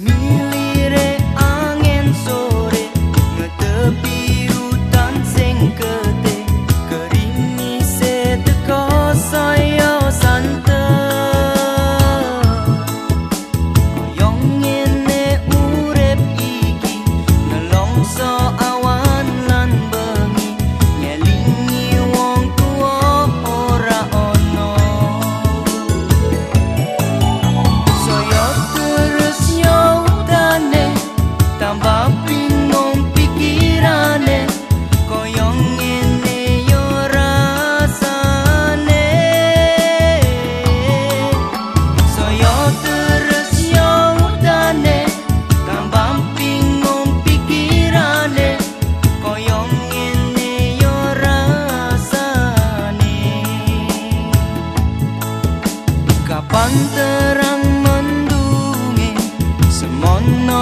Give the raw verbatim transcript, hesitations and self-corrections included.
Milire angin sore ngetepi hutan sing gede gerimise teko saya santet koyong ngene urip iki nelongso awan lan bengi ngelingi wong tuwa ora ono saya terus yaudane tambah bingung pikirane koyong ngene yo rasane saya terus yaudane tambah bingung pikirane koyong ngene yo rasane kapan terang mendungi semono